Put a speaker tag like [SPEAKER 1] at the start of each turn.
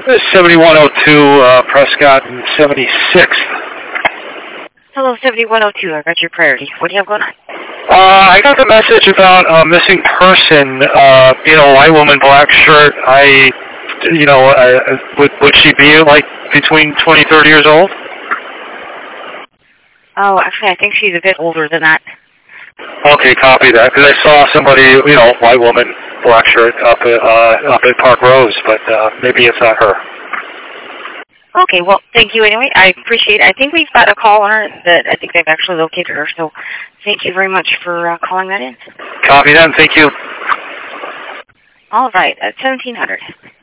[SPEAKER 1] 7102 Prescott and 76th.
[SPEAKER 2] Hello, 7102. I got your priority. What do you have going on?
[SPEAKER 1] I got the message about a missing person, white woman, black shirt. Would she be like between 20, 30 years old?
[SPEAKER 2] Oh, actually, I think she's a bit older than that.
[SPEAKER 1] Okay, copy that. Because I saw somebody, white woman, black shirt up at Park Rose, but maybe it's not her.
[SPEAKER 2] Okay, well, thank you anyway. I appreciate it. I think we've got a caller that I think they've actually located her, so thank you very much for calling that in.
[SPEAKER 1] Copy that, thank you.
[SPEAKER 2] All right, at 1700.